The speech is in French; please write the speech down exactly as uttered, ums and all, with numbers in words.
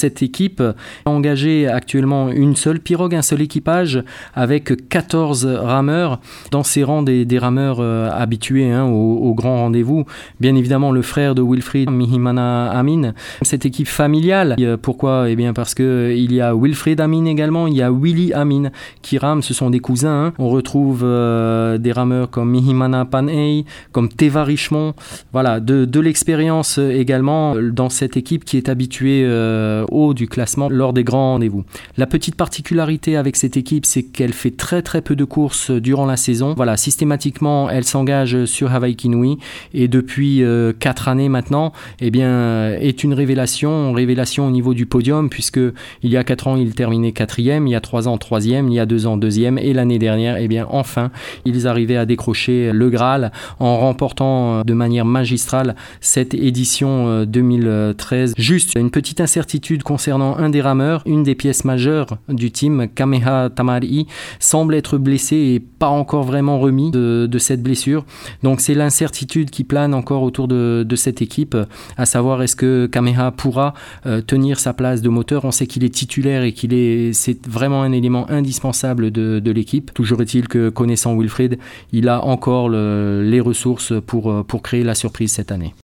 cette équipe a engagé actuellement une seule pirogue, un seul équipage avec quatorze rameurs. Dans ses rangs des, des rameurs euh, habitués hein, au, au grand rendez-vous, bien évidemment le frère de Wilfried, Mihimana Amin. Cette équipe familiale, pourquoi ? Eh bien parce qu'il y a Wilfried Amin également, il y a Willy Amin qui rament, ce sont des cousins. Hein. On retrouve euh, des rameurs comme Mihimana Panay, comme Teva Richemont. Voilà, de, de l'expérience également dans cette équipe qui est habituée euh, haut du classement lors des grands rendez-vous. La petite particularité avec cette équipe, c'est qu'elle fait très très peu de courses durant la saison. Voilà, systématiquement, elle s'engage sur Hawaii Kinui et depuis euh, quatre années maintenant, eh bien, est une révélation, révélation au niveau du podium puisque il y a quatre ans, il terminait quatrième, il y a trois ans, troisième, il y a deux ans, deuxième et l'année dernière, eh bien, enfin, ils arrivaient à décrocher le Graal en remportant de manière magistrale cette édition deux mille treize. Juste une petite incertitude concernant un des rameurs, une des pièces majeures du team, Kameha Tamari, semble être blessé et pas encore vraiment remis de, de cette blessure. Donc c'est l'incertitude qui plane encore autour de, de cette équipe, à savoir est-ce que Kameha pourra euh, tenir sa place de moteur. On sait qu'il est titulaire et qu'il est, c'est vraiment un élément indispensable de, de l'équipe. Toujours est-il que connaissant Wilfried, il a encore le, les ressources pour, pour créer la surprise cette année.